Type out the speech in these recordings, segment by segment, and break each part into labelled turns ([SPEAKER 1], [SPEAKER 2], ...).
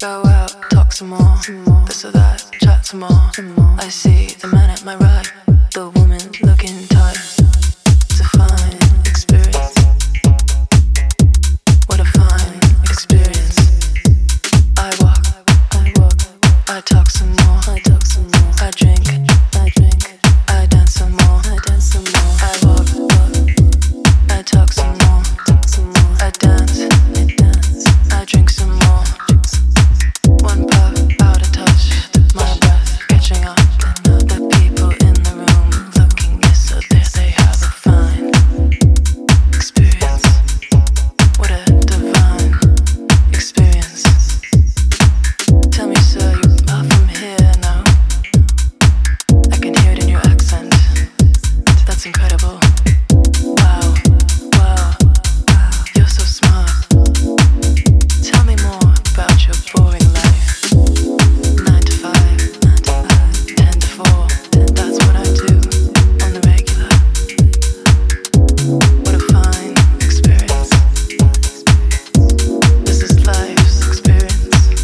[SPEAKER 1] Go out, talk some more. This or that, chat some more. I see the man at my right, the woman looking tight. It's a fine experience. What a fine experience. I walk, I talk some more. I drink, I dance some more. I walk, I talk some more. I dance, I drink some more. One puff, out of touch, my breath catching up. The people in the room looking, yes, so they have a fine experience. What a divine experience. Tell me, sir, you are from here now? I can hear it in your accent. That's incredible. Wow, you're so smart. Tell me more about your boring life. 9 to 5, 10 to 4. That's what I do on the regular. What a fine experience. This is life's experience.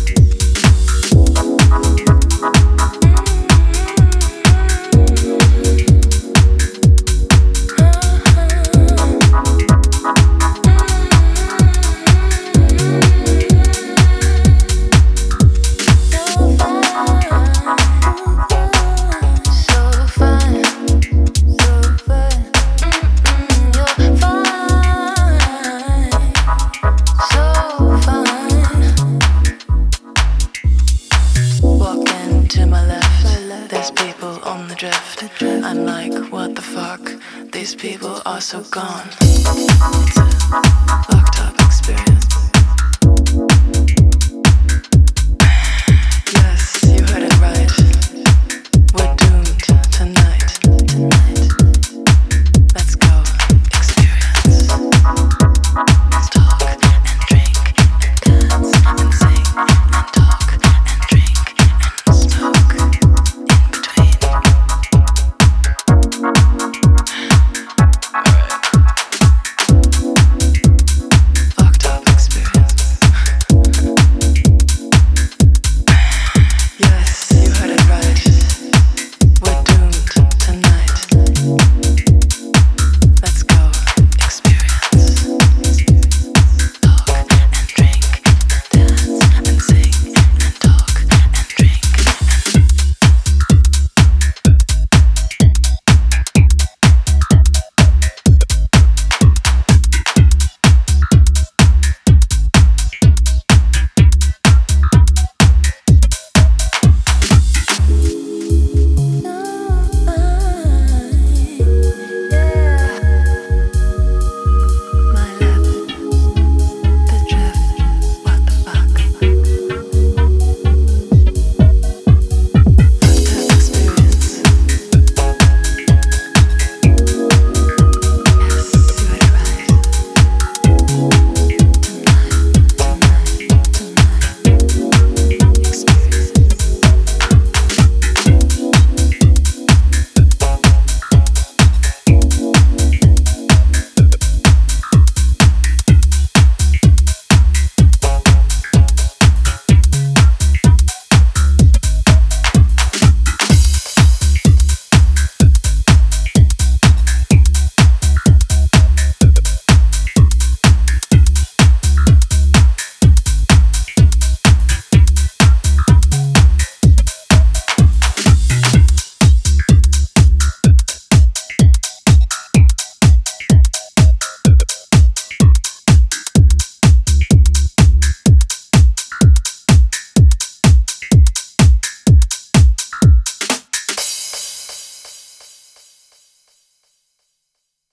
[SPEAKER 1] Walking to my left, there's people on the drift. I'm like, what the fuck? These people are so gone. It's a fucked up experience.